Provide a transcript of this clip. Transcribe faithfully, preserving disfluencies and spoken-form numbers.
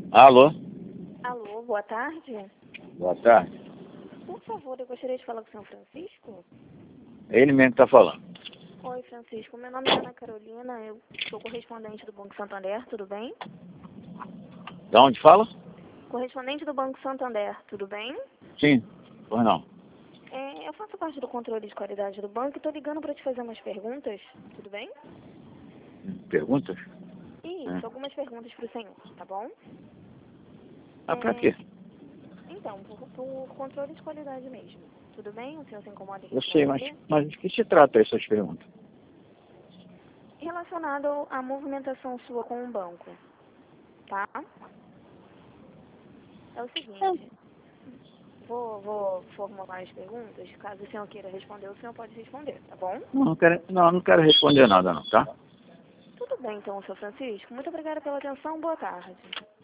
Alô? Alô, boa tarde. Boa tarde. Por favor, eu gostaria de falar com o senhor Francisco. É ele mesmo que está falando. Oi, Francisco. Meu nome é Ana Carolina, eu sou correspondente do Banco Santander, tudo bem? Da onde fala? Correspondente do Banco Santander, tudo bem? Sim. Pois não. É, eu faço parte do controle de qualidade do banco e estou ligando para te fazer umas perguntas, tudo bem? Perguntas? Isso, É. algumas perguntas para o senhor, tá bom? Ah, pra É, quê? então, por, por controle de qualidade mesmo, tudo bem? O senhor se incomoda em Eu sei, mas, responder? mas de que se trata essas perguntas? Relacionado à movimentação sua com o banco, tá? É o seguinte, vou, vou formular as perguntas, caso o senhor queira responder, o senhor pode responder, tá bom? Não, não quero, não, não quero responder nada não, tá? Tudo bem então, senhor Francisco. Muito obrigada pela atenção, boa tarde.